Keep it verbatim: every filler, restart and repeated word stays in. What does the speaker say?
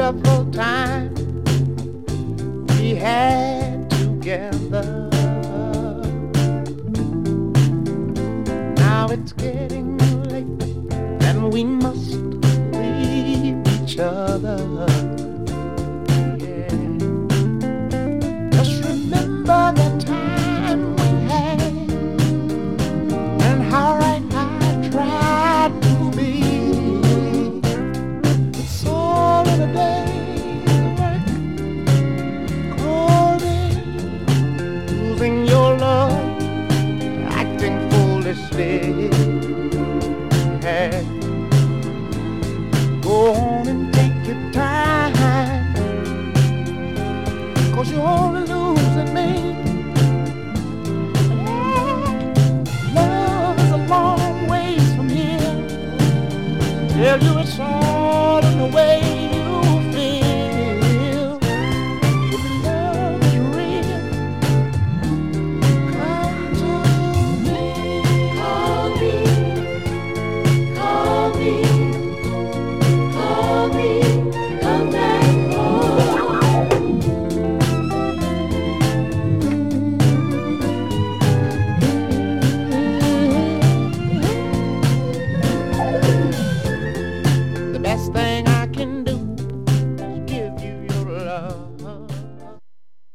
wonderful time we had together. Now it's getting late and we must leave each other. Yeah. Just remember the time we had and how right I tried to be. It's all in a day's work, cold in losing your love, acting foolishly.